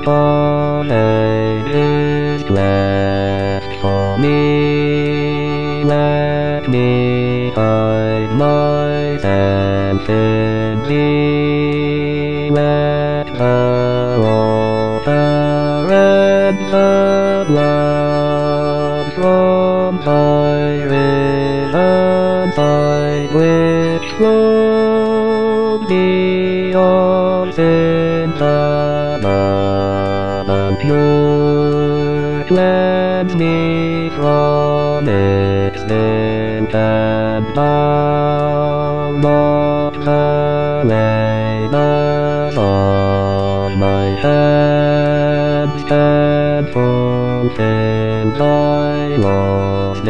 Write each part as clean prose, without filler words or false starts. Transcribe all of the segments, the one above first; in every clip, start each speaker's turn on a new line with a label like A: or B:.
A: upon ages left for me. Let me hide myself in thee. Let the water and the blood from thy risen side which flowed beyond sin's abundant pure, cleanse me from its sin and bound, not the layness on my hands can fulfill thy lost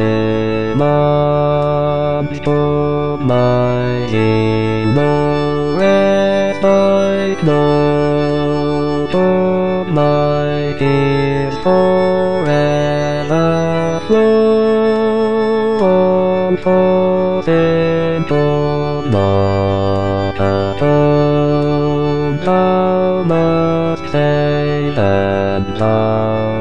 A: demands. Put my evil rest like snow, put my tears forever flow on for sin, put not atone. Thou must save and thou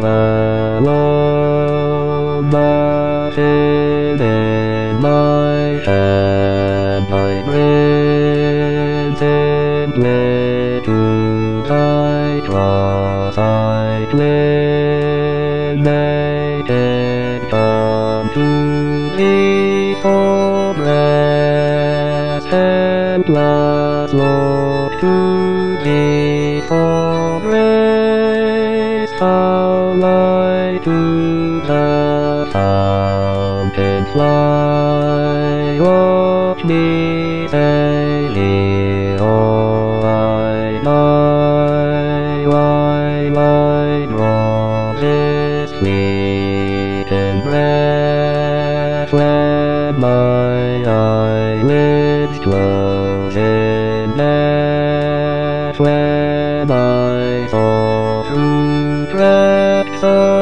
A: alone, but in my hand I bring simply to thy cross I cling, naked come to thee for rest, helpless look to thee for grace. How light to the fountain fly, watch me daily, oh I die, while I draw this fleeting breath, when my eyelids close in death, when I soar through tracks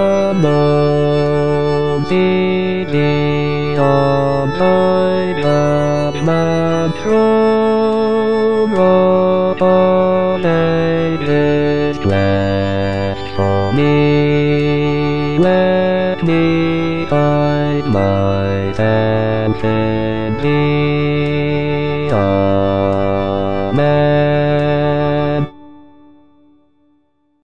A: unknown, see thee on thy judgment throne, wrought on ages left for me. Let me hide myself in thee.